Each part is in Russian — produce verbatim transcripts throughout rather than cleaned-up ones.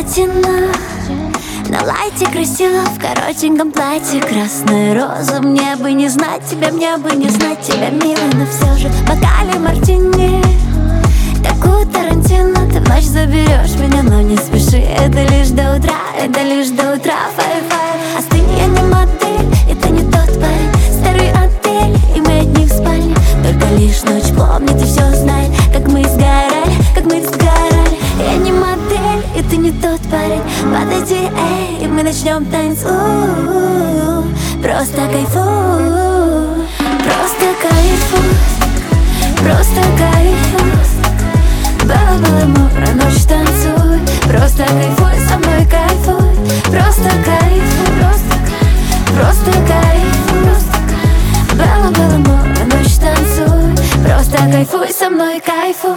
картина на лайте красиво, в коротеньком платье красная роза. Мне бы не знать тебя, мне бы не знать тебя, милый, но все же в бокале мартини, как у Тарантино. Ты в ночь заберешь меня, но не спеши, это лишь до утра, это лишь до утра. Фай-фай, остынь, я не модель, это не тот парень, старый отель, и мы одни в спальне. Только лишь ночь помнит и все знает, как мы сгорали, как мы сгорали. Я не модель, и ты не тот парень. Подойди, эй, и мы начнем танцевать. Просто кайфуй, просто кайфуй, просто кайфуй. Было-было мокро, ночь танцуй. Просто кайфуй, со мной кайфуй. Просто кайфуй, просто, просто кайфуй. Было-было мокро, ночь танцуй. Просто кайфуй, со мной кайфуй.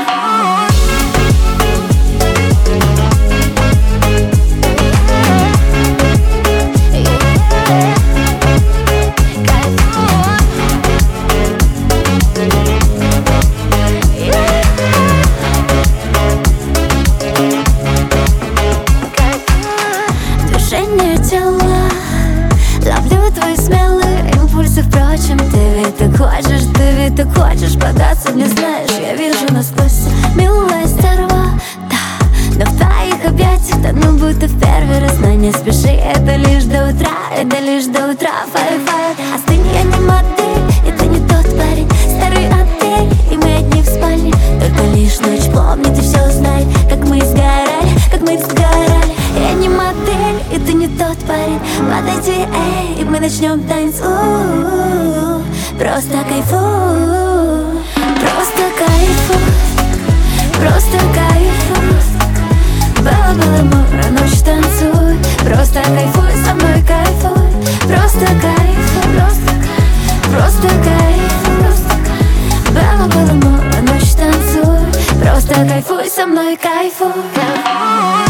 Движение тела, ловлю твои смелые импульсы. Впрочем, ты ведь так хочешь, ты ведь так хочешь податься. Не знаешь, я вижу насквозь, милая стерва, да. Но в твоих объятиях тону будто в первый раз. Но не спеши, это лишь до утра, это лишь до утра. Фай-фай, остынь, я не модель, это не тот парень, старый отель, и мы одни в спальне. Только лишь ночь помнит и все знает, как мы сгорали, как мы сгорали. Я не модель, и ты не тот парень. Подойди, эй, и мы начнем танцевать. Просто кайфуй, просто кайфуй, просто кайфуй. Было-было мокро, ночь танцуй. Просто кайфуй, со мной кайфуй. Просто кайфуй, просто, просто кайфуй. Было-было мокро, ночь танцуй. Просто кайфуй, со мной кайфуй.